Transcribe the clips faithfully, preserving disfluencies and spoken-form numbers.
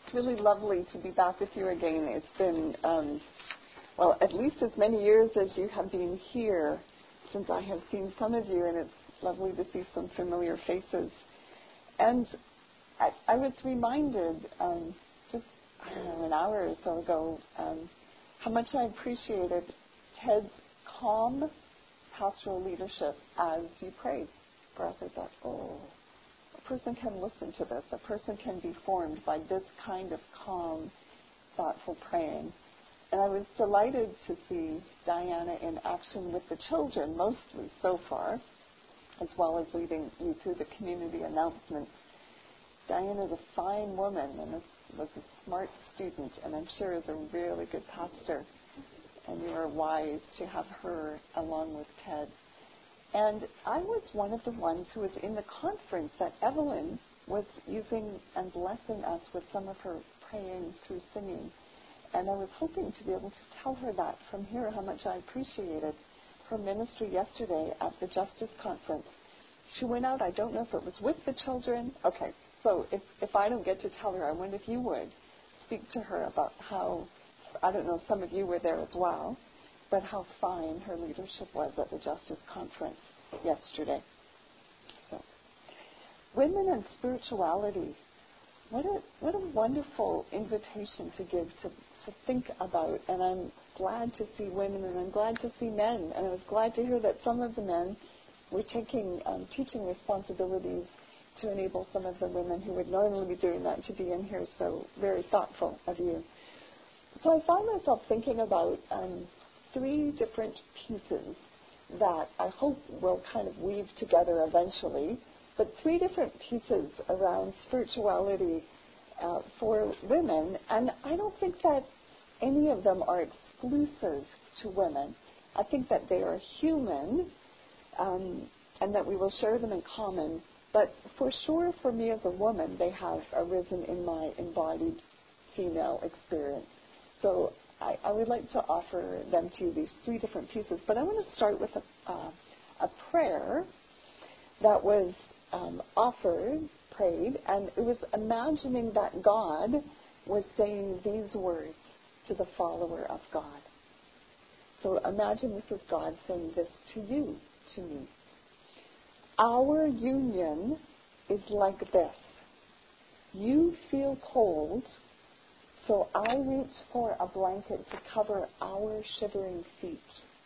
It's really lovely to be back with you again. It's been, um, well, at least as many years as you have been here since I have seen some of you, and it's lovely to see some familiar faces. And I, I was reminded um, just, I don't know, an hour or so ago, um, how much I appreciated Ted's calm pastoral leadership as you prayed for us. I thought, oh, a person can listen to this. A person can be formed by this kind of calm, thoughtful praying. And I was delighted to see Diana in action with the children, mostly so far, as well as leading me through the community announcements. Diana is a fine woman and was a smart student, and I'm sure is a really good pastor. And you are wise to have her along with Ted. And I was one of the ones who was in the conference that Evelyn was using and blessing us with some of her praying through singing. And I was hoping to be able to tell her that from here, how much I appreciated her ministry yesterday at the Justice Conference. She went out, I don't know if it was with the children. Okay, so if, if I don't get to tell her, I wonder if you would speak to her about how, I don't know if some of you were there as well, but how fine her leadership was at the Justice Conference yesterday. So, women and spirituality. What a what a wonderful invitation to give, to, to think about. And I'm glad to see women, and I'm glad to see men. And I was glad to hear that some of the men were taking um, teaching responsibilities to enable some of the women who would normally be doing that to be in here. So very thoughtful of you. So I found myself thinking about um, three different pieces that I hope will kind of weave together eventually, but three different pieces around spirituality uh, for women, and I don't think that any of them are exclusive to women. I think that they are human, um, and that we will share them in common, but for sure for me as a woman, they have arisen in my embodied female experience. So I, I would like to offer them to you, these three different pieces. But I want to start with a, uh, a prayer that was um, offered, prayed, and it was imagining that God was saying these words to the follower of God. So imagine this is God saying this to you, to me. Our union is like this. You feel cold, so I reach for a blanket to cover our shivering feet.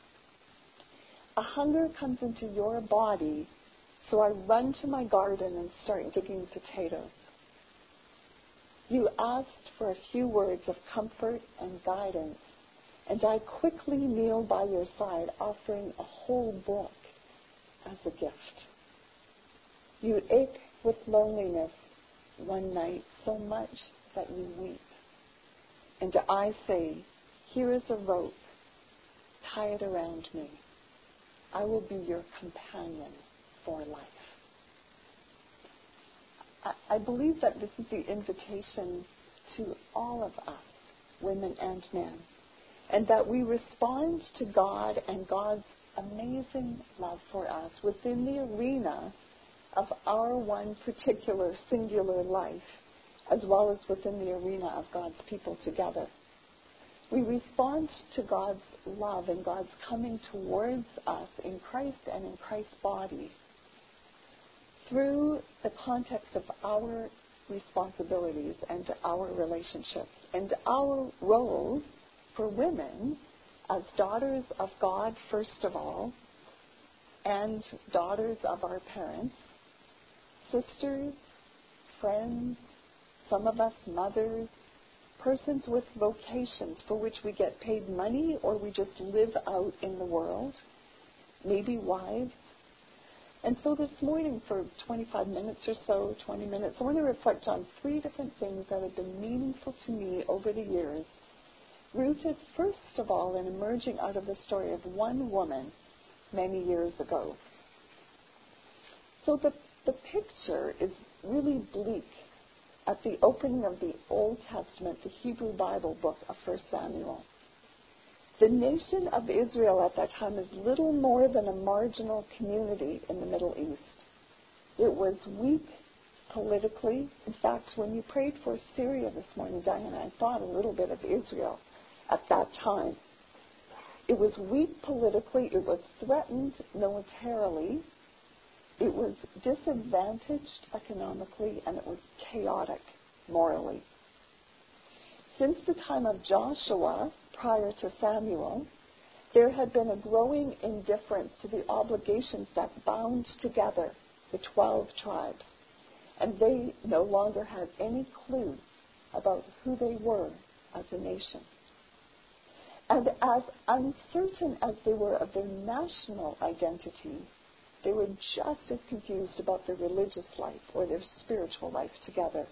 A hunger comes into your body, so I run to my garden and start digging potatoes. You asked for a few words of comfort and guidance, and I quickly kneel by your side, offering a whole book as a gift. You ache with loneliness one night so much that you weep. And I say, here is a rope, tie it around me. I will be your companion for life. I, I believe that this is the invitation to all of us, women and men, and that we respond to God and God's amazing love for us within the arena of our one particular singular life, as well as within the arena of God's people together. We respond to God's love and God's coming towards us in Christ and in Christ's body through the context of our responsibilities and our relationships and our roles for women as daughters of God, first of all, and daughters of our parents, sisters, friends, some of us mothers, persons with vocations for which we get paid money or we just live out in the world, maybe wives. And so this morning for twenty-five minutes or so, twenty minutes, I want to reflect on three different things that have been meaningful to me over the years, rooted first of all in emerging out of the story of one woman many years ago. So the, the picture is really bleak at the opening of the Old Testament, the Hebrew Bible book of First Samuel. The nation of Israel at that time is little more than a marginal community in the Middle East. It was weak, politically. In fact, when you prayed for Syria this morning, Diana, I thought a little bit of Israel at that time. It was weak politically, it was threatened militarily, it was disadvantaged economically, and it was chaotic morally. Since the time of Joshua, prior to Samuel, there had been a growing indifference to the obligations that bound together the twelve tribes, and they no longer had any clue about who they were as a nation. And as uncertain as they were of their national identity, they were just as confused about their religious life or their spiritual life together.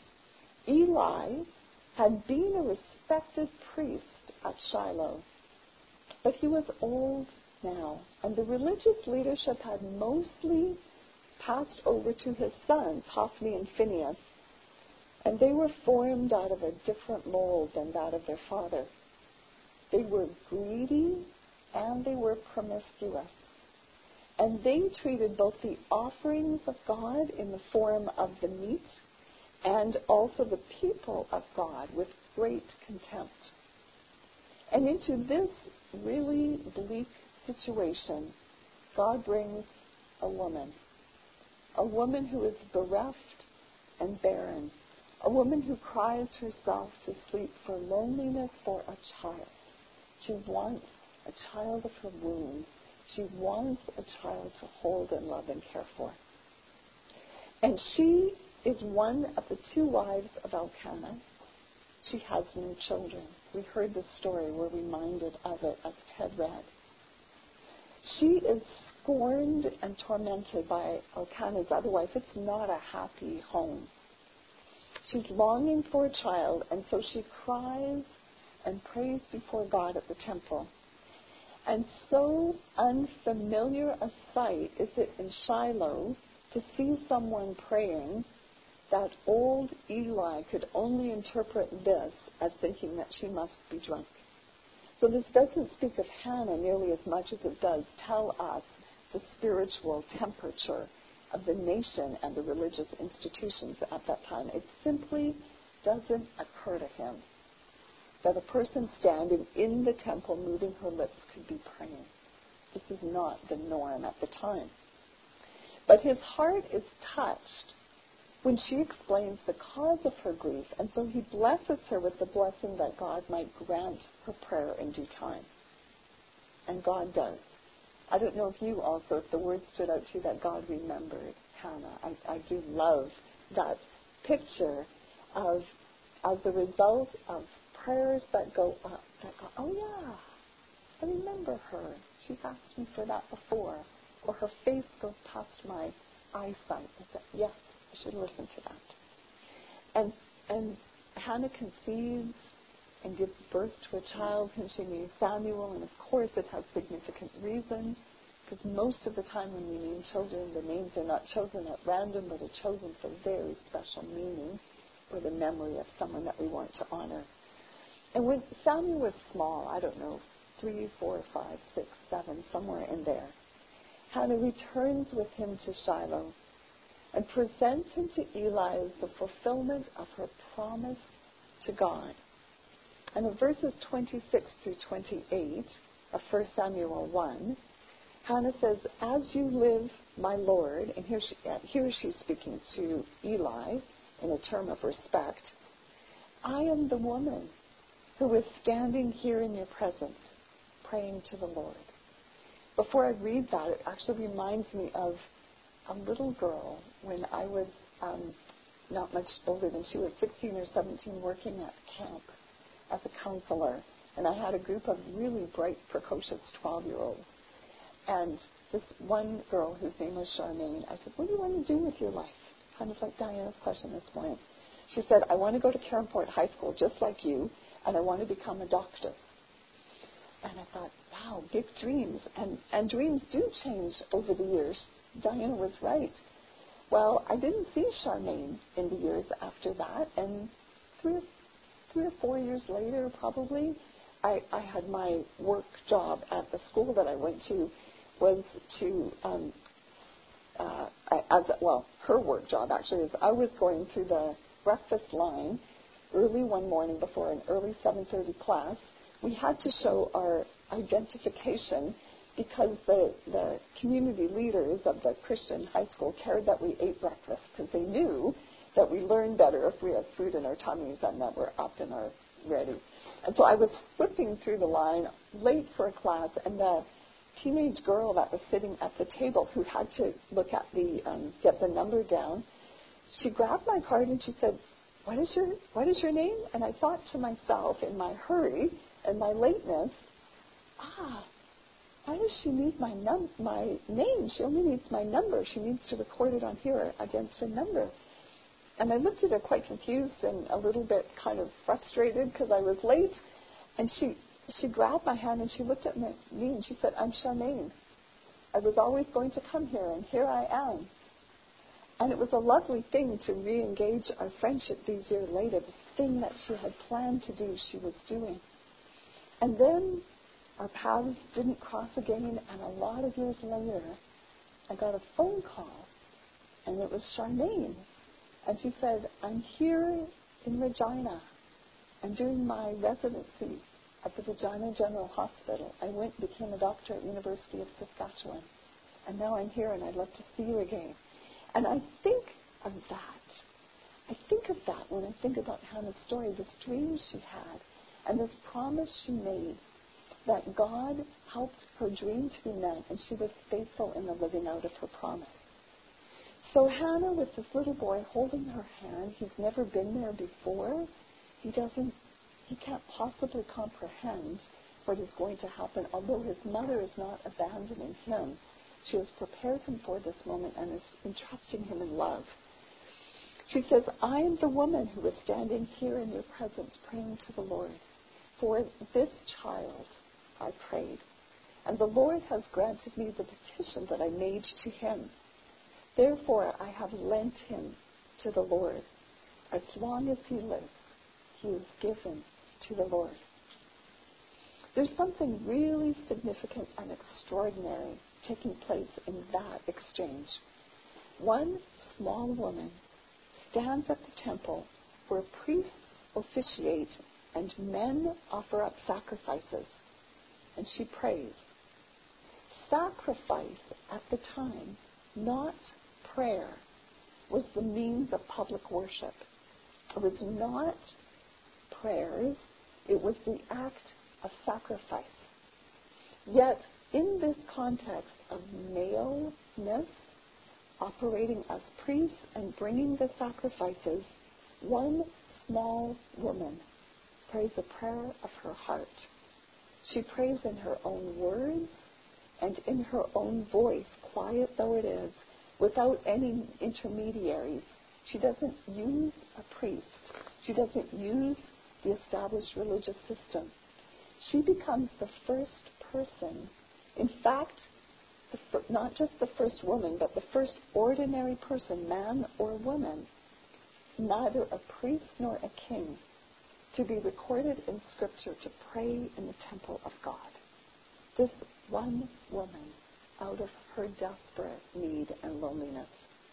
Eli had been a respected priest at Shiloh, but he was old now, and the religious leadership had mostly passed over to his sons, Hophni and Phinehas, and they were formed out of a different mold than that of their father. They were greedy and they were promiscuous, and they treated both the offerings of God in the form of the meat and also the people of God with great contempt. And into this really bleak situation, God brings a woman, a woman who is bereft and barren, a woman who cries herself to sleep for loneliness for a child. She wants a child of her womb. She wants a child to hold and love and care for. And she is one of the two wives of Elkanah. She has no children. We heard the story. We're reminded of it as Ted read. She is scorned and tormented by Elkanah's other wife. It's not a happy home. She's longing for a child, and so she cries and prays before God at the temple. And so unfamiliar a sight is it in Shiloh to see someone praying that old Eli could only interpret this as thinking that she must be drunk. So this doesn't speak of Hannah nearly as much as it does tell us the spiritual temperature of the nation and the religious institutions at that time. It simply doesn't occur to him that a person standing in the temple moving her lips could be praying. This is not the norm at the time. But his heart is touched when she explains the cause of her grief, and so he blesses her with the blessing that God might grant her prayer in due time. And God does. I don't know if you also, if the word stood out to you that God remembered Hannah. I, I do love that picture of, as a result of prayers that go up, that go, oh yeah, I remember her. She's asked me for that before. Or her face goes past my eyesight. I said, yes, I should listen to that. And and Hannah conceives and gives birth to a child whom she names Samuel, and of course it has significant reason, because most of the time when we name children, the names are not chosen at random, but are chosen for very special meaning, or the memory of someone that we want to honor. And when Samuel was small, I don't know, three, four, five, six, seven, somewhere in there, Hannah returns with him to Shiloh and presents him to Eli as the fulfillment of her promise to God. And in verses twenty-six through twenty-eight of First Samuel one, Hannah says, as you live, my Lord, and here, she, here she's speaking to Eli in a term of respect, I am the woman who is standing here in your presence, praying to the Lord. Before I read that, it actually reminds me of a little girl when I was um, not much older than she was, sixteen or seventeen, working at camp as a counselor. And I had a group of really bright, precocious twelve-year-olds. And this one girl, whose name was Charmaine, I said, what do you want to do with your life? Kind of like Diana's question this morning. She said, I want to go to Caronport High School just like you, and I want to become a doctor. And I thought, wow, big dreams. And, and dreams do change over the years. Diana was right. Well, I didn't see Charmaine in the years after that. And three or, three or four years later, probably, I, I had my work job at the school that I went to was to um, uh, as well, her work job actually is I was going through the breakfast line early one morning before an early seven thirty class. We had to show our identification because the, the community leaders of the Christian high school cared that we ate breakfast because they knew that we learn better if we have food in our tummies and that we're up and are ready. And so I was whipping through the line late for a class, and the teenage girl that was sitting at the table who had to look at the, um, get the number down, she grabbed my card and she said, what is your, what is your name? And I thought to myself in my hurry and my lateness, ah, why does she need my num- my name? She only needs my number. She needs to record it on here against a number. And I looked at her quite confused and a little bit kind of frustrated because I was late. And she she grabbed my hand and she looked at me and she said, I'm Charmaine. I was always going to come here, and here I am. And it was a lovely thing to re-engage our friendship these years later. The thing that she had planned to do, she was doing. And then our paths didn't cross again, and a lot of years later, I got a phone call, and it was Charmaine. And she said, I'm here in Regina. I'm doing my residency at the Regina General Hospital. I went and became a doctor at University of Saskatchewan. And now I'm here, and I'd love to see you again. And I think of that. I think of that when I think about Hannah's story, this dream she had, and this promise she made that God helped her dream to be met, and she was faithful in the living out of her promise. So Hannah, with this little boy holding her hand, he's never been there before. He doesn't, he can't possibly comprehend what is going to happen, although his mother is not abandoning him. She has prepared him for this moment and is entrusting him in love. She says, I am the woman who is standing here in your presence praying to the Lord. For this child I prayed, and the Lord has granted me the petition that I made to him. Therefore I have lent him to the Lord. As long as he lives, he is given to the Lord. There's something really significant and extraordinary taking place in that exchange. One small woman stands at the temple where priests officiate and men offer up sacrifices, and she prays. Sacrifice at the time, not prayer, was the means of public worship. It was not prayers, it was the act of sacrifice. Yet, in this context of maleness, operating as priests and bringing the sacrifices, one small woman prays a prayer of her heart. She prays in her own words and in her own voice, quiet though it is, without any intermediaries. She doesn't use a priest. She doesn't use the established religious system. She becomes the first person, in fact, the fir- not just the first woman, but the first ordinary person, man or woman, neither a priest nor a king, to be recorded in Scripture to pray in the temple of God. This one woman out of her desperate need and loneliness.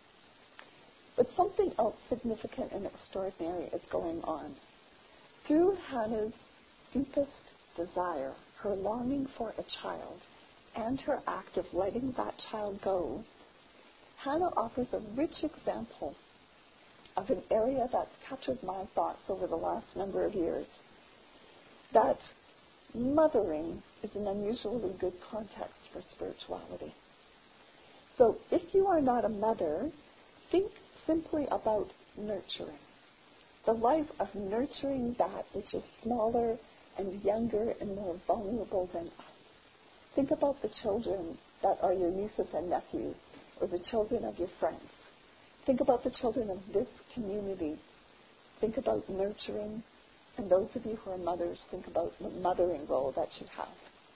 But something else significant and extraordinary is going on. Through Hannah's deepest desire, her longing for a child, and her act of letting that child go, Hannah offers a rich example of an area that's captured my thoughts over the last number of years, that mothering is an unusually good context for spirituality. So if you are not a mother, think simply about nurturing. The life of nurturing that which is smaller and younger and more vulnerable than us. Think about the children that are your nieces and nephews, or the children of your friends. Think about the children of this community. Think about nurturing. And those of you who are mothers, think about the mothering role that you have.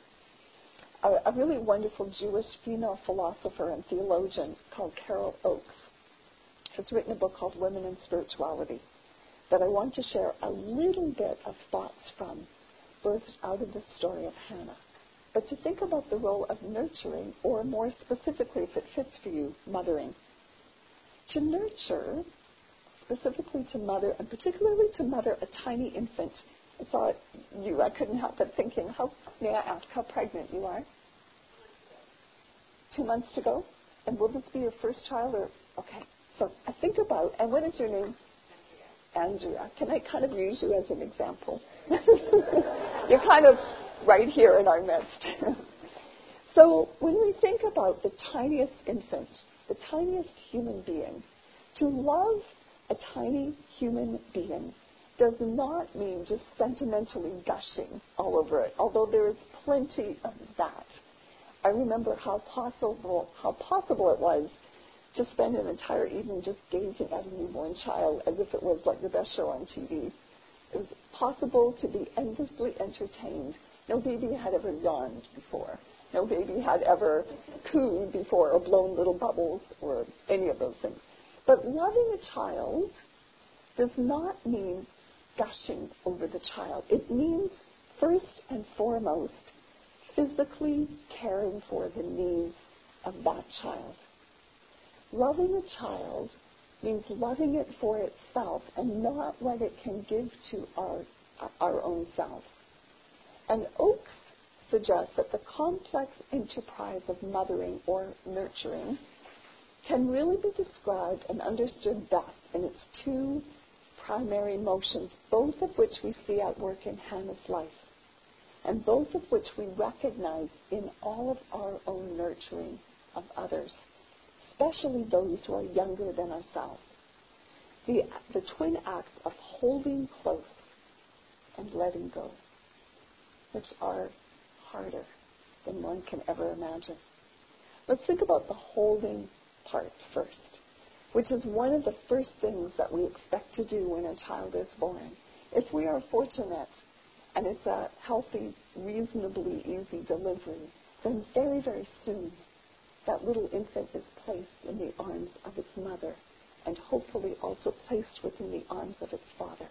A, a really wonderful Jewish female philosopher and theologian called Carol Oakes has written a book called Women in Spirituality that I want to share a little bit of thoughts from, birthed out of the story of Hannah. but to think about the role of nurturing, or more specifically, if it fits for you, mothering. To nurture, specifically to mother, and particularly to mother a tiny infant. I saw you, I couldn't help but thinking, how, may I ask how pregnant you are? Two months to go? And will this be your first child? Or okay, so I think about, and what is your name? Andrea. Can I kind of use you as an example? You're kind of right here in our midst. So when we think about the tiniest infant, the tiniest human being, to love a tiny human being does not mean just sentimentally gushing all over it, although there is plenty of that. I remember how possible how possible it was to spend an entire evening just gazing at a newborn child as if it was like the best show on T V. It was possible to be endlessly entertained. No baby had ever yawned before. No baby had ever cooed before or blown little bubbles or any of those things. But loving a child does not mean gushing over the child. It means, first and foremost, physically caring for the needs of that child. Loving a child means loving it for itself and not what it can give to our, our own self. And Oakes suggests that the complex enterprise of mothering or nurturing can really be described and understood best in its two primary motions, both of which we see at work in Hannah's life, and both of which we recognize in all of our own nurturing of others, especially those who are younger than ourselves. The, the twin acts of holding close and letting go, which are harder than one can ever imagine. Let's think about the holding part first, which is one of the first things that we expect to do when a child is born. If we are fortunate and it's a healthy, reasonably easy delivery, then very, very soon that little infant is placed in the arms of its mother and hopefully also placed within the arms of its father.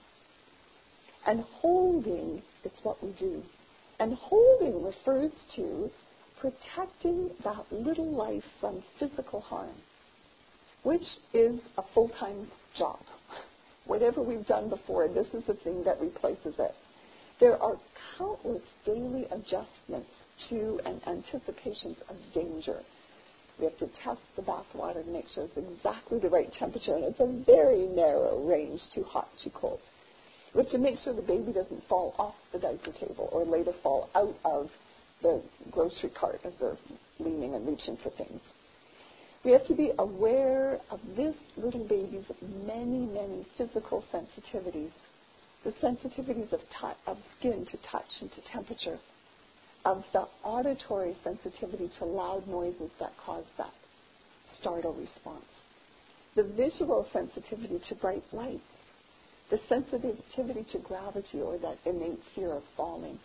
And holding is what we do. And holding refers to protecting that little life from physical harm, which is a full-time job. Whatever we've done before, this is the thing that replaces it. There are countless daily adjustments to and anticipations of danger. We have to test the bathwater to make sure it's exactly the right temperature, and it's a very narrow range, too hot, too cold. We have to make sure the baby doesn't fall off the diaper table or later fall out of the grocery cart as they're leaning and reaching for things. We have to be aware of this little baby's many, many physical sensitivities, the sensitivities of, touch, of skin to touch and to temperature, of the auditory sensitivity to loud noises that cause that startle response, the visual sensitivity to bright lights, the sensitivity to gravity or that innate fear of falling.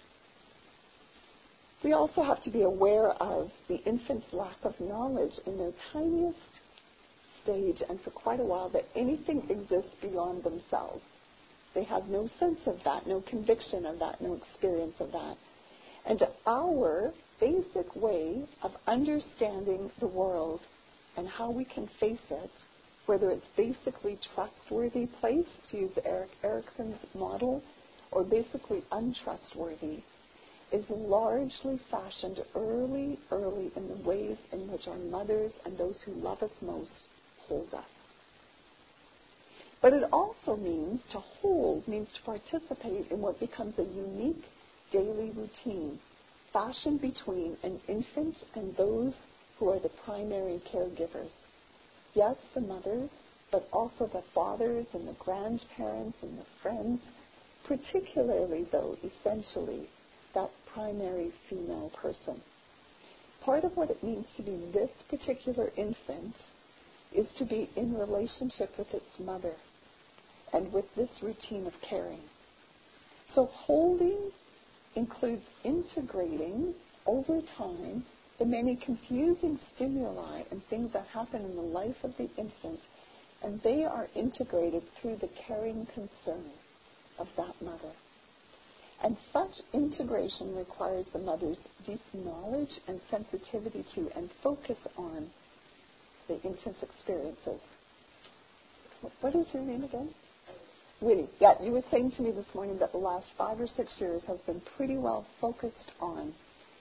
We also have to be aware of the infant's lack of knowledge in their tiniest stage and for quite a while that anything exists beyond themselves. They have no sense of that, no conviction of that, no experience of that. And our basic way of understanding the world and how we can face it, whether it's basically trustworthy place, to use Erik Erikson's model, or basically untrustworthy, is largely fashioned early, early in the ways in which our mothers and those who love us most hold us. But it also means to hold, means to participate in what becomes a unique daily routine, fashioned between an infant and those who are the primary caregivers. Yes, the mothers, but also the fathers and the grandparents and the friends, particularly, though, essentially, that primary female person. Part of what it means to be this particular infant is to be in relationship with its mother and with this routine of caring. So holding includes integrating over time the many confusing stimuli and things that happen in the life of the infant, and they are integrated through the caring concern of that mother. And such integration requires the mother's deep knowledge and sensitivity to and focus on the infant's experiences. What is your name again? Winnie. Yeah, you were saying to me this morning that the last five or six years has been pretty well focused on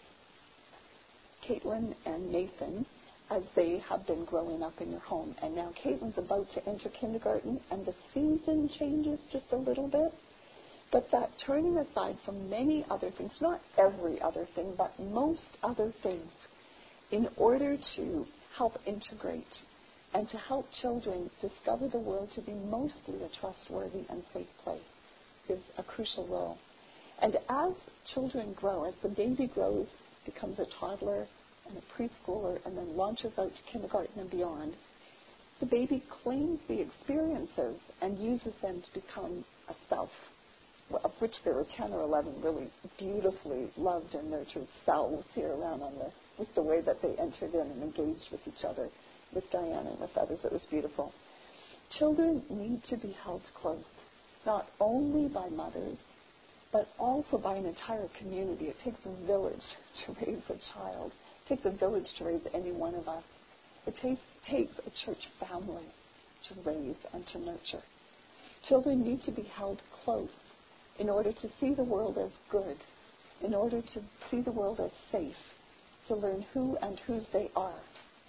Caitlin and Nathan as they have been growing up in your home. And now Caitlin's about to enter kindergarten, and the season changes just a little bit. But that turning aside from many other things, not every other thing, but most other things, in order to help integrate and to help children discover the world to be mostly a trustworthy and safe place is a crucial role. And as children grow, as the baby grows, becomes a toddler and a preschooler, and then launches out to kindergarten and beyond, the baby claims the experiences and uses them to become a self, of which there are ten or eleven really beautifully loved and nurtured selves here around on the, just the way that they entered in and engaged with each other, with Diana and with others. It was beautiful. Children need to be held close, not only by mothers, but also by an entire community. It takes a village to raise a child. It takes a village to raise any one of us. It takes, takes a church family to raise and to nurture. Children need to be held close in order to see the world as good, in order to see the world as safe, to learn who and whose they are.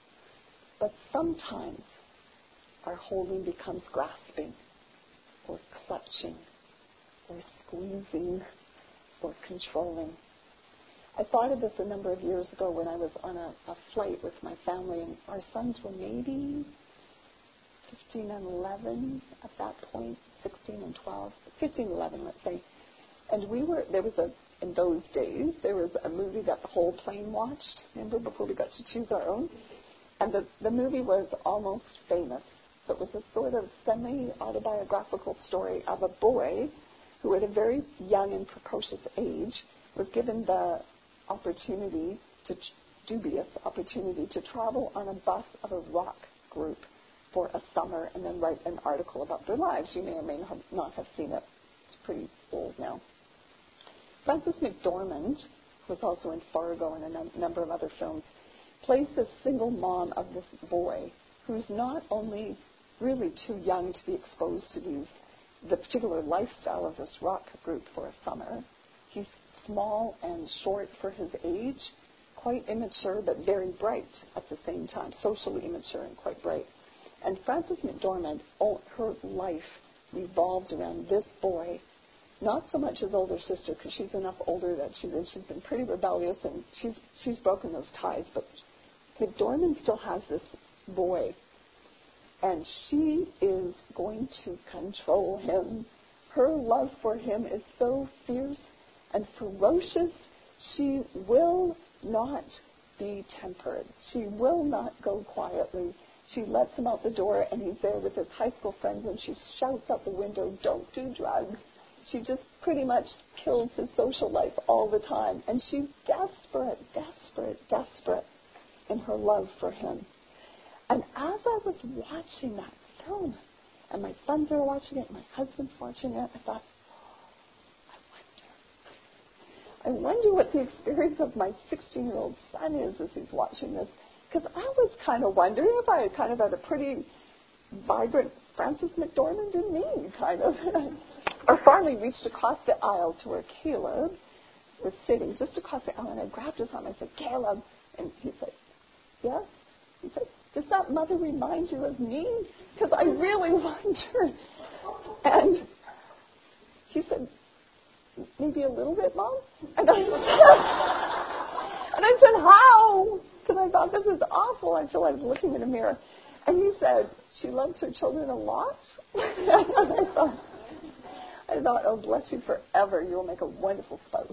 But sometimes our holding becomes grasping, or clutching, or squeezing, or controlling. I thought of this a number of years ago when I was on a, a flight with my family, and our sons were maybe fifteen and eleven at that point, sixteen and twelve, fifteen and eleven, let's say. And we were, there was a, in those days, there was a movie that the whole plane watched, remember, before we got to choose our own? And the, the movie was Almost Famous. So it was a sort of semi-autobiographical story of a boy who at a very young and precocious age was given the opportunity, to dubious opportunity, to travel on a bus of a rock group for a summer and then write an article about their lives. You may or may not have seen it. It's pretty old now. Frances McDormand, who was also in Fargo and a num- number of other films, plays this single mom of this boy who's not only really too young to be exposed to these, the particular lifestyle of this rock group for a summer. He's small and short for his age, quite immature but very bright at the same time, socially immature and quite bright. And Frances McDormand, oh, her life revolves around this boy, not so much his older sister, because she's enough older that she's, she's been pretty rebellious and she's, she's broken those ties, but McDormand still has this boy, and she is going to control him. Her love for him is so fierce and ferocious, she will not be tempered. She will not go quietly. She lets him out the door, and he's there with his high school friends, and she shouts out the window, "Don't do drugs." She just pretty much kills his social life all the time, and she's desperate, desperate, desperate in her love for him. And as I was watching that film, and my sons are watching it, my husband's watching it, I thought, I wonder what the experience of my sixteen-year-old son is as he's watching this. Because I was kind of wondering if I had kind of had a pretty vibrant Frances McDormand in me, kind of. I finally reached across the aisle to where Caleb was sitting, just across the aisle, and I grabbed his arm. I said, "Caleb," and he said, "Yes?" He said, "Does that mother remind you of me? Because I really wondered." And he said, "Maybe a little bit, Mom?" And I said, and I said, "How?" Because I thought, this is awful. I feel like I was looking in a mirror. And he said, "She loves her children a lot." I thought, I thought, "Oh, bless you forever. You'll make a wonderful spouse."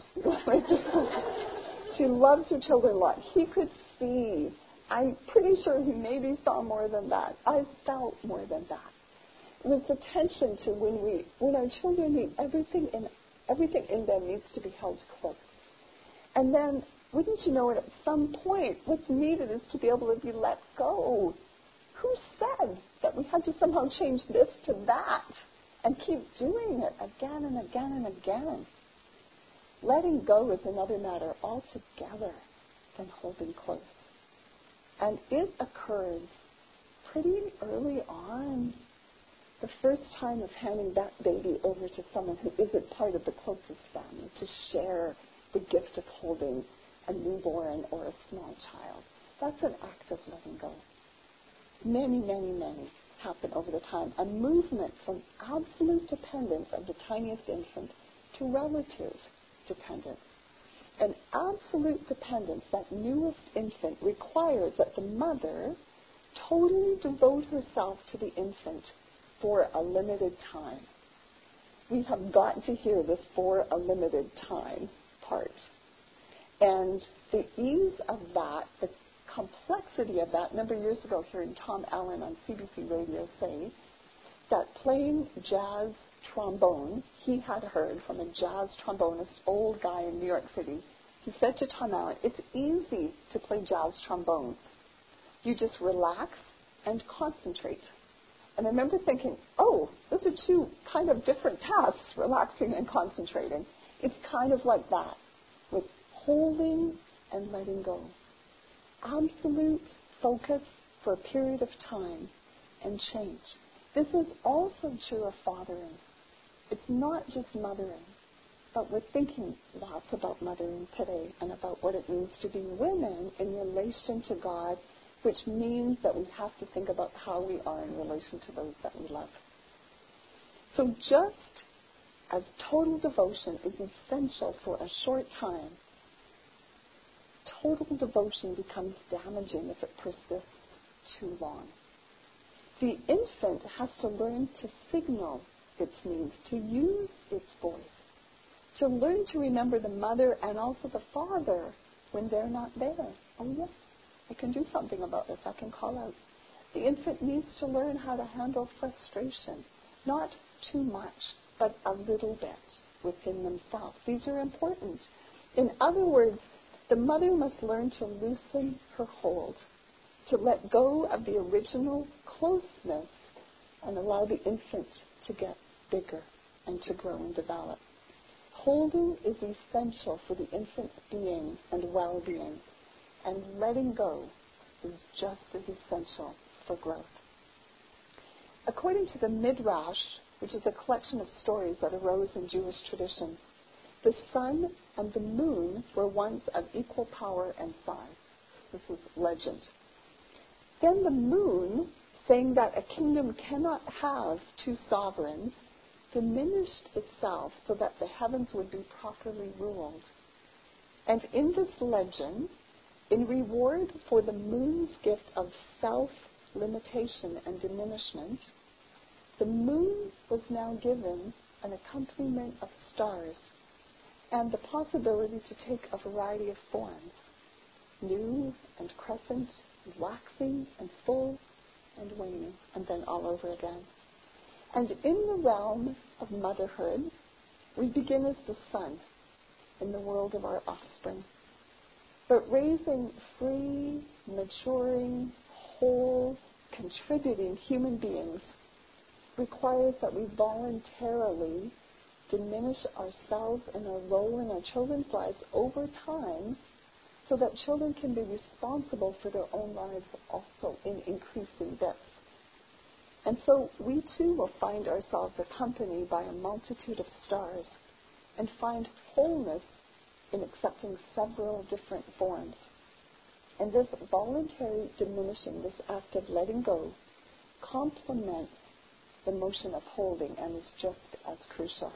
She loves her children a lot. He could see. I'm pretty sure he maybe saw more than that. I felt more than that. It was the tension to when we, when our children need everything in everything in them needs to be held close. And then, wouldn't you know it, at some point, what's needed is to be able to be let go. Who said that we had to somehow change this to that and keep doing it again and again and again? Letting go is another matter altogether than holding close. And it occurs pretty early on. The first time of handing that baby over to someone who isn't part of the closest family to share the gift of holding a newborn or a small child. That's an act of letting go. Many, many, many happen over the time. A movement from absolute dependence of the tiniest infant to relative dependence. An absolute dependence, that newest infant, requires that the mother totally devote herself to the infant for a limited time. We have got to hear this "for a limited time" part. And the ease of that, the complexity of that, a number of years ago hearing Tom Allen on C B C Radio say that playing jazz trombone, he had heard from a jazz trombonist, old guy in New York City. He said to Tom Allen, it's easy to play jazz trombone. You just relax and concentrate. And I remember thinking, oh, those are two kind of different tasks, relaxing and concentrating. It's kind of like that, with holding and letting go. Absolute focus for a period of time and change. This is also true of fathering. It's not just mothering, but we're thinking lots about mothering today and about what it means to be women in relation to God, which means that we have to think about how we are in relation to those that we love. So just as total devotion is essential for a short time, total devotion becomes damaging if it persists too long. The infant has to learn to signal its needs, to use its voice, to learn to remember the mother and also the father when they're not there. Oh yes, I can do something about this. I can call out. The infant needs to learn how to handle frustration, not too much, but a little bit within themselves. These are important. In other words, the mother must learn to loosen her hold, to let go of the original closeness and allow the infant to get bigger and to grow and develop. Holding is essential for the infant's being and well-being, and letting go is just as essential for growth. According to the Midrash, which is a collection of stories that arose in Jewish tradition, the sun and the moon were once of equal power and size. This is legend. Then the moon, saying that a kingdom cannot have two sovereigns, diminished itself so that the heavens would be properly ruled. And in this legend, in reward for the moon's gift of self-limitation and diminishment, the moon was now given an accompaniment of stars and the possibility to take a variety of forms, new and crescent, and waxing and full and waning, and then all over again. And in the realm of motherhood, we begin as the sun in the world of our offspring. But raising free, maturing, whole, contributing human beings requires that we voluntarily diminish ourselves and our role in our children's lives over time so that children can be responsible for their own lives also in increasing depth. And so we too will find ourselves accompanied by a multitude of stars and find wholeness in accepting several different forms. And this voluntary diminishing, this act of letting go, complements the motion of holding and is just as crucial.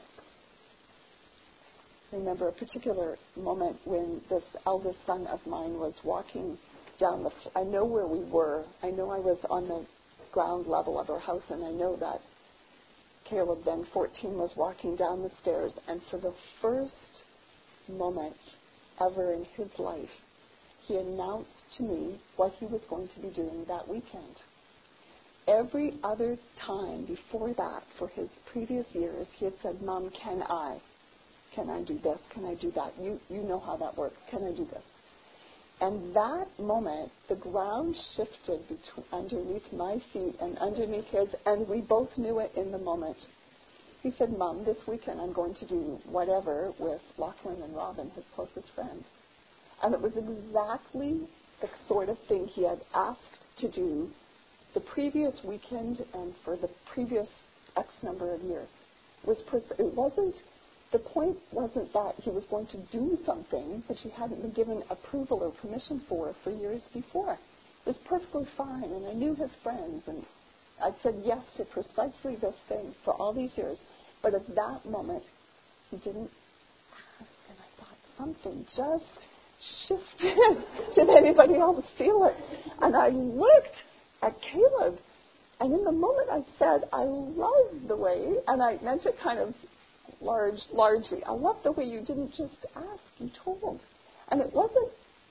I remember a particular moment when this eldest son of mine was walking down the, I know where we were. I know I was on the ground level of our house, and I know that Caleb, then fourteen, was walking down the stairs, and for the first moment ever in his life, he announced to me what he was going to be doing that weekend. Every other time before that, for his previous years, he had said, Mom, can I? Can I do this? Can I do that? You, you know how that works. Can I do this? And that moment, the ground shifted between, underneath my feet and underneath his, and we both knew it in the moment. He said, Mom, this weekend I'm going to do whatever with Lachlan and Robin, his closest friends. And it was exactly the sort of thing he had asked to do the previous weekend and for the previous X number of years. It, was pers- it wasn't, the point wasn't that he was going to do something which he hadn't been given approval or permission for for years before. It was perfectly fine, and I knew his friends, and I'd said yes to precisely this thing for all these years. But at that moment, he didn't ask, and I thought, something just shifted. Did anybody else feel it? And I looked at Caleb, and in the moment I said, I love the way, and I meant it kind of large, largely, I love the way you didn't just ask, you told. And it wasn't,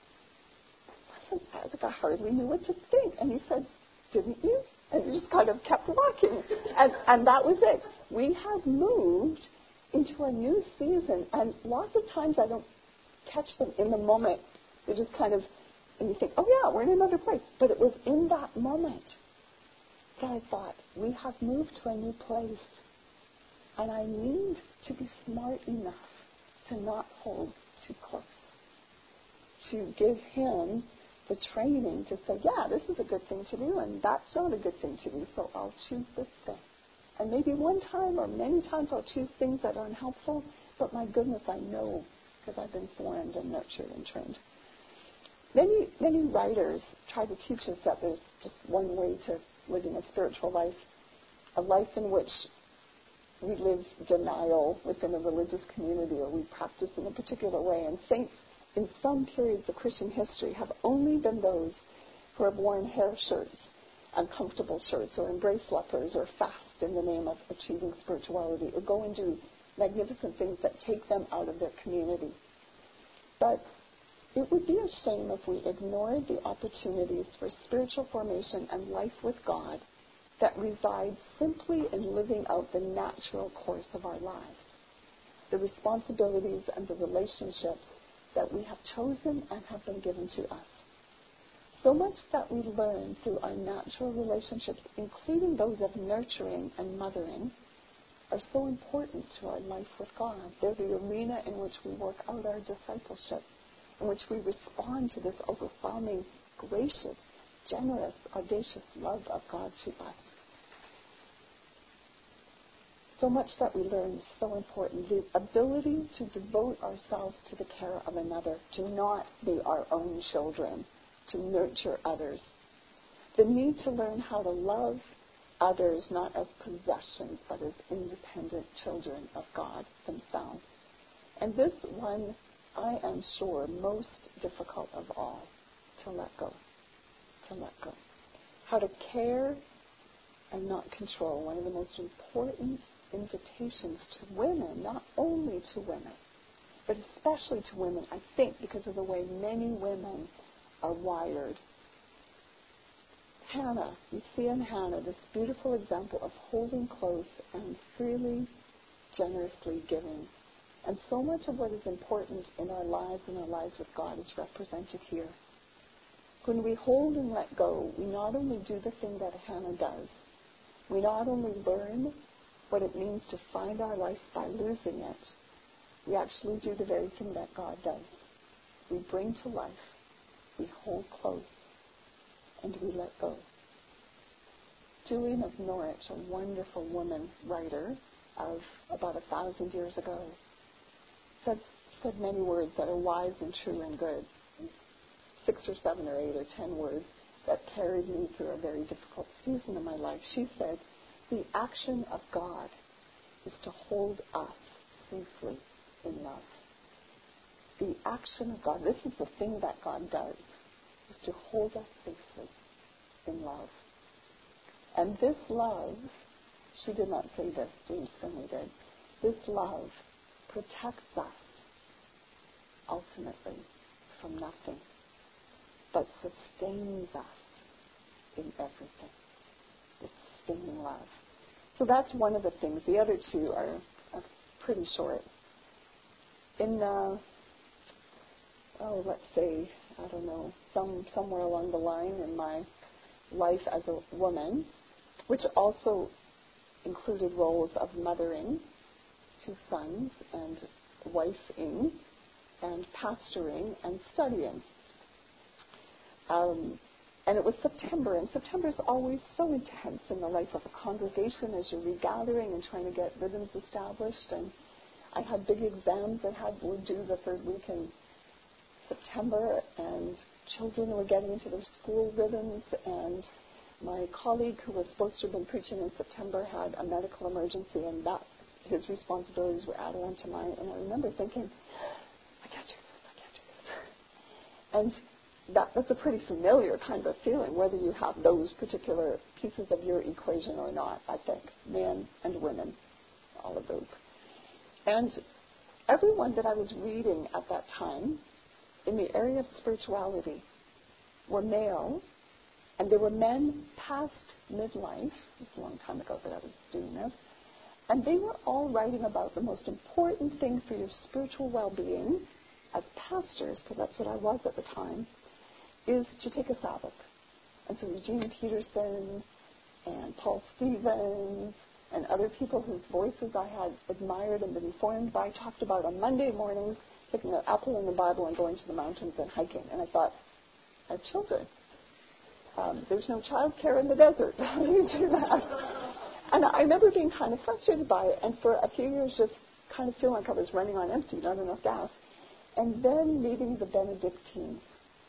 it wasn't like I hardly knew what to think. And he said, didn't you? And he just kind of kept walking. And, and that was it. We have moved into a new season, and lots of times I don't catch them in the moment. They just kind of, and you think, oh yeah, we're in another place. But it was in that moment that I thought, we have moved to a new place. And I need to be smart enough to not hold too close. To give him the training to say, yeah, this is a good thing to do, and that's not a good thing to do, so I'll choose this thing. And maybe one time or many times I'll choose things that are unhelpful, but my goodness, I know, because I've been formed and nurtured and trained. Many, many writers try to teach us that there's just one way to living a spiritual life, a life in which we live denial within a religious community, or we practice in a particular way. And saints, in some periods of Christian history, have only been those who have worn hair shirts, uncomfortable shirts, or embrace lepers, or fast in the name of achieving spirituality, or go and do magnificent things that take them out of their community. But it would be a shame if we ignored the opportunities for spiritual formation and life with God that reside simply in living out the natural course of our lives, the responsibilities and the relationships that we have chosen and have been given to us. So much that we learn through our natural relationships, including those of nurturing and mothering, are so important to our life with God. They're the arena in which we work out our discipleship, in which we respond to this overwhelming, gracious, generous, audacious love of God to us. So much that we learn is so important. The ability to devote ourselves to the care of another, to not be our own children, to nurture others. The need to learn how to love others not as possessions, but as independent children of God themselves. And this one, I am sure, most difficult of all, to let go. To let go. How to care and not control. One of the most important invitations to women, not only to women, but especially to women, I think, because of the way many women are wired. Hannah, you see in Hannah this beautiful example of holding close and freely, generously giving. And so much of what is important in our lives and our lives with God is represented here. When we hold and let go, we not only do the thing that Hannah does, we not only learn what it means to find our life by losing it, we actually do the very thing that God does. We bring to life, we hold close, and we let go. Julian of Norwich, a wonderful woman writer of about a thousand years ago, said, said many words that are wise and true and good. Six or seven or eight or ten words that carried me through a very difficult season of my life. She said, the action of God is to hold us safely in love. The action of God, this is the thing that God does, is to hold us safely in love. And this love, she did not say this, James Finley did, this love protects us ultimately from nothing, but sustains us in everything. This sustaining love. So that's one of the things. The other two are, are pretty short. In, uh, oh, let's say, I don't know, some somewhere along the line in my life as a woman, which also included roles of mothering two sons and wifing and pastoring and studying. Um, and it was September, and September is always so intense in the life of a congregation as you're regathering and trying to get rhythms established. And I had big exams that had were due the third week in September, and children were getting into their school rhythms, and my colleague who was supposed to have been preaching in September had a medical emergency, and that his responsibilities were added onto mine. And I remember thinking, I can't do this, I can't do this. And that, that's a pretty familiar kind of feeling, whether you have those particular pieces of your equation or not, I think, men and women, all of those. And everyone that I was reading at that time in the area of spirituality were male, and there were men past midlife. It's a long time ago that I was doing this. And they were all writing about the most important thing for your spiritual well-being as pastors, because that's what I was at the time, is to take a Sabbath. And so Eugene Peterson and Paul Stevens and other people whose voices I had admired and been formed by talked about on Monday mornings taking an apple in the Bible and going to the mountains and hiking. And I thought, I have children. Um, there's no child care in the desert. How do you do that? And I remember being kind of frustrated by it, and for a few years just kind of feeling like I was running on empty, not enough gas. And then meeting the Benedictines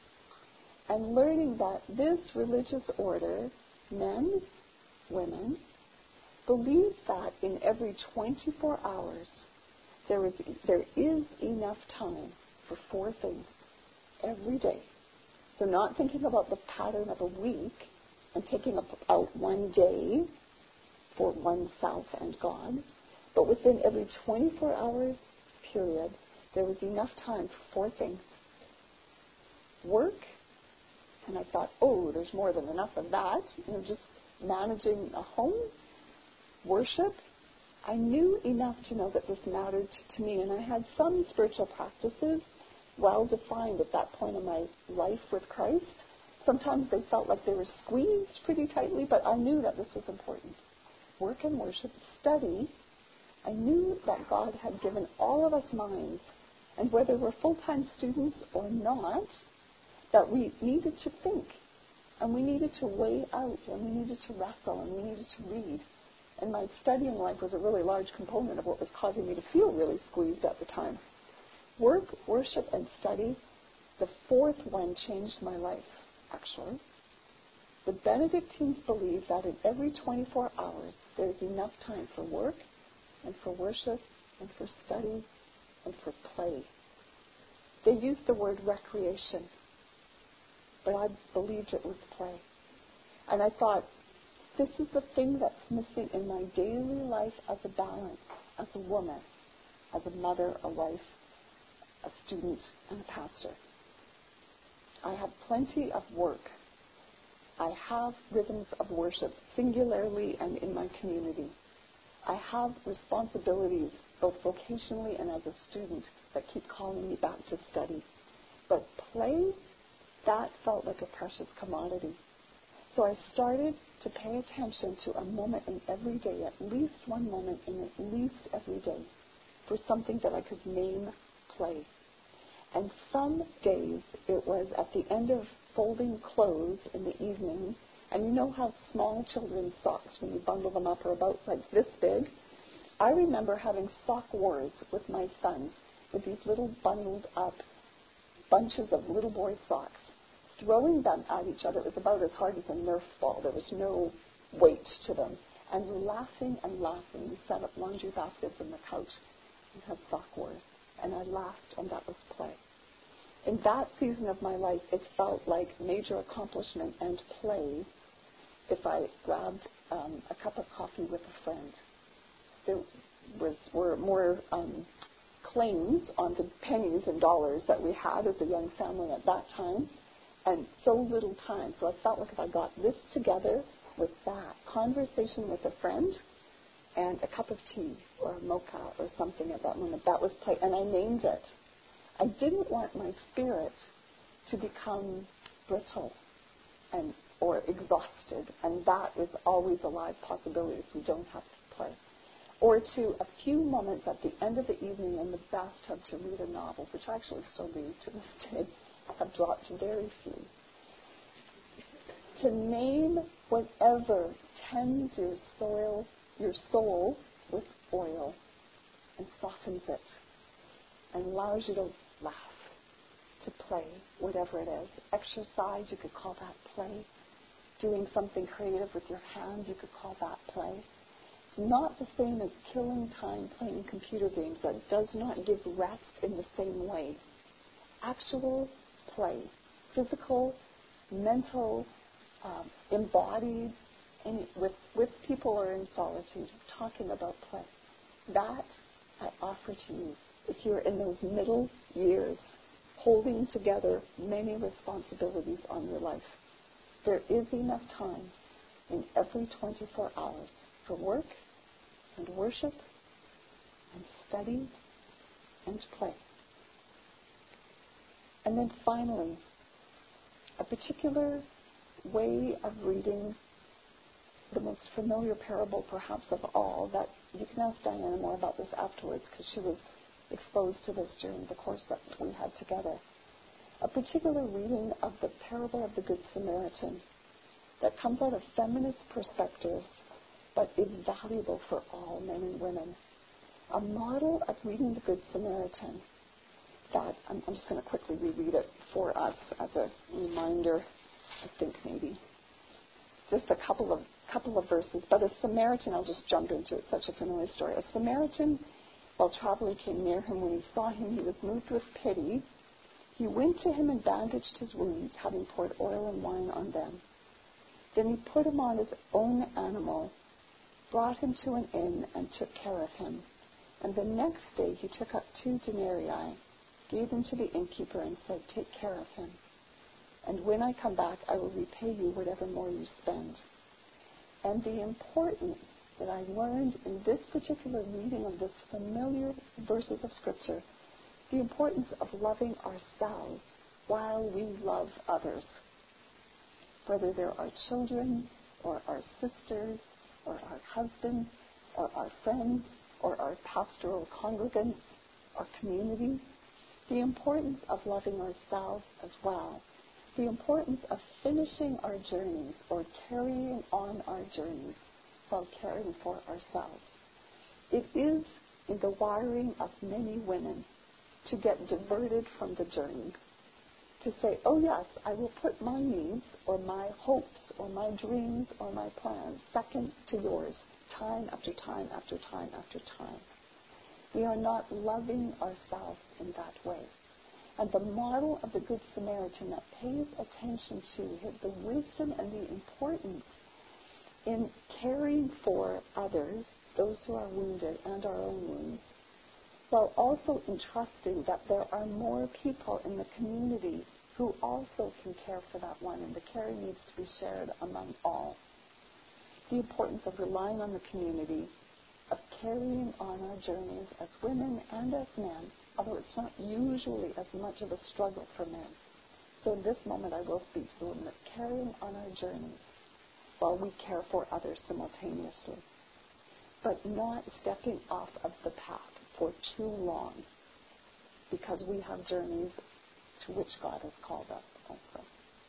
and learning that this religious order, men, women, believed that in every twenty-four hours there is, there is enough time for four things every day. So not thinking about the pattern of a week and taking out one day for oneself and God, but within every twenty-four hours period, there was enough time for four things. Work, and I thought, oh, there's more than enough of that. You know, just managing a home. Worship. I knew enough to know that this mattered to me, and I had some spiritual practices well defined at that point in my life with Christ. Sometimes they felt like they were squeezed pretty tightly, but I knew that this was important. Work and worship, study. I knew that God had given all of us minds, and whether we're full-time students or not, that we needed to think, and we needed to weigh out, and we needed to wrestle, and we needed to read. And my studying life was a really large component of what was causing me to feel really squeezed at the time. Work, worship, and study. The fourth one changed my life, actually. The Benedictines believed that in every twenty-four hours there's enough time for work and for worship and for study and for play. They used the word recreation, but I believed it was play. And I thought, this is the thing that's missing in my daily life as a balance, as a woman, as a mother, a wife, a student, and a pastor. I have plenty of work. I have rhythms of worship, singularly and in my community. I have responsibilities, both vocationally and as a student, that keep calling me back to study. But play, that felt like a precious commodity. So I started to pay attention to a moment in every day, at least one moment in at least every day, for something that I could name play. And some days it was at the end of folding clothes in the evening, and you know how small children's socks, when you bundle them up, are about like this big? I remember having sock wars with my sons, with these little bundled up bunches of little boy socks, throwing them at each other. It was about as hard as a Nerf ball. There was no weight to them. And laughing and laughing. We set up laundry baskets on the couch and had sock wars. And I laughed, and that was play. In that season of my life, it felt like major accomplishment and play if I grabbed um, a cup of coffee with a friend. There was, were more um, claims on the pennies and dollars that we had as a young family at that time, and so little time. So I felt like if I got this together with that, conversation with a friend and a cup of tea or a mocha or something at that moment, that was play. And I named it. I didn't want my spirit to become brittle and or exhausted, and that is always a live possibility if we don't have play. Or to a few moments at the end of the evening in the bathtub to read a novel, which I actually still do to this day. Have dropped very few. To name whatever tends your soil, your soul with oil and softens it and allows you to laugh, to play, whatever it is. Exercise, you could call that play. Doing something creative with your hands, you could call that play. It's not the same as killing time playing computer games. That does not give rest in the same way. Actual play, physical, mental, um, embodied, any, with, with people or in solitude, talking about play. That I offer to you if you're in those middle years, holding together many responsibilities on your life. There is enough time in every twenty-four hours for work and worship and study and play. And then finally, a particular way of reading the most familiar parable perhaps of all, that you can ask Diana more about this afterwards because she was exposed to this during the course that we had together. A particular reading of the parable of the Good Samaritan that comes out of feminist perspectives but is valuable for all men and women. A model of reading the Good Samaritan that, I'm, I'm just going to quickly reread it for us as a reminder, I think maybe. Just a couple of couple of verses, but a Samaritan, I'll just jump into it, such a familiar story. A Samaritan, while traveling, came near him. When he saw him, he was moved with pity. He went to him and bandaged his wounds, having poured oil and wine on them. Then he put him on his own animal, brought him to an inn, and took care of him. And the next day he took up two denarii, gave them to the innkeeper, and said, "Take care of him. And when I come back, I will repay you whatever more you spend." And the importance that I learned in this particular reading of this familiar verses of Scripture, the importance of loving ourselves while we love others. Whether they're our children, or our sisters, or our husbands, or our friends, or our pastoral congregants, our community, the importance of loving ourselves as well. The importance of finishing our journeys or carrying on our journeys while caring for ourselves. It is in the wiring of many women to get diverted from the journey, to say, oh yes, I will put my needs or my hopes or my dreams or my plans second to yours, time after time after time after time. We are not loving ourselves in that way. And the model of the Good Samaritan that pays attention to the wisdom and the importance in caring for others, those who are wounded and our own wounds, while also entrusting that there are more people in the community who also can care for that one, and the care needs to be shared among all. The importance of relying on the community, of carrying on our journeys as women and as men, although it's not usually as much of a struggle for men. So in this moment I will speak to them, that carrying on our journeys while we care for others simultaneously, but not stepping off of the path for too long, because we have journeys to which God has called us also.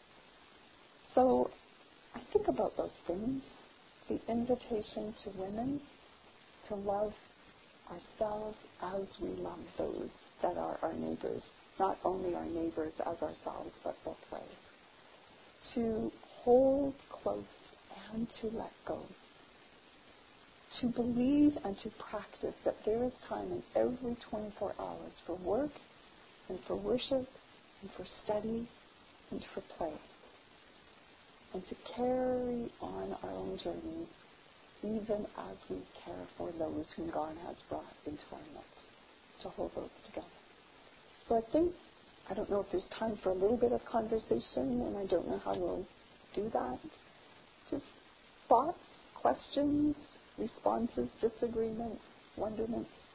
So I think about those things, the invitation to women to love ourselves as we love those that are our neighbors, not only our neighbors as ourselves, but both ways. To hold close and to let go. To believe and to practice that there is time in every twenty-four hours for work and for worship and for study and for play. And to carry on our own journeys even as we care for those whom God has brought into our midst, to hold those together. So I think, I don't know if there's time for a little bit of conversation, and I don't know how we'll do that. Just thoughts, questions, responses, disagreements, wonderments.